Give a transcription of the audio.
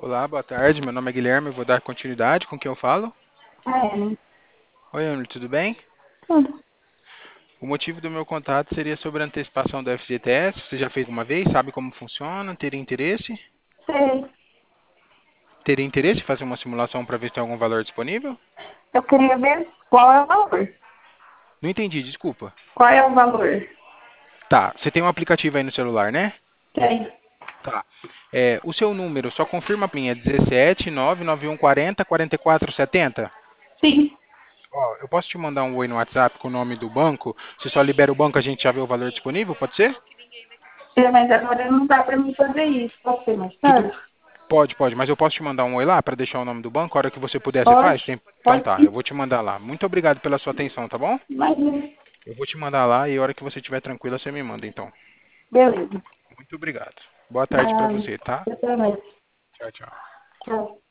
Olá, boa tarde. Meu nome é Guilherme. Eu vou dar continuidade com quem eu falo. É, Oi, Emily, tudo bem? tudo. O motivo do meu contato seria sobre a antecipação do FGTS. Você já fez uma vez? Sabe como funciona? Teria interesse? Sei. Teria interesse em fazer uma simulação para ver se tem algum valor disponível? Eu queria ver qual é o valor. Não entendi, desculpa. Qual é o valor? Tá, você tem um aplicativo aí no celular, né? Tem. Tá. O seu número, só confirma pra mim, é 17 99140 4470? Sim. Ó, eu posso te mandar um oi no WhatsApp com o nome do banco? Se só libera o banco, a gente já vê o valor disponível, pode ser? Mas agora não dá pra mim fazer isso. Pode ser mais Tudo, tarde? pode, mas eu posso te mandar um oi lá para deixar o nome do banco? A hora que você puder, você Pode. faz? Então Pode tá, eu sim. vou te mandar lá. Muito obrigado pela sua atenção, tá bom? Imagina. Eu vou te mandar lá e a hora que você estiver tranquila, você me manda, então. Beleza. Muito obrigado. Boa tarde para Ah, você, tá? eu também. Tchau, tchau. Tchau.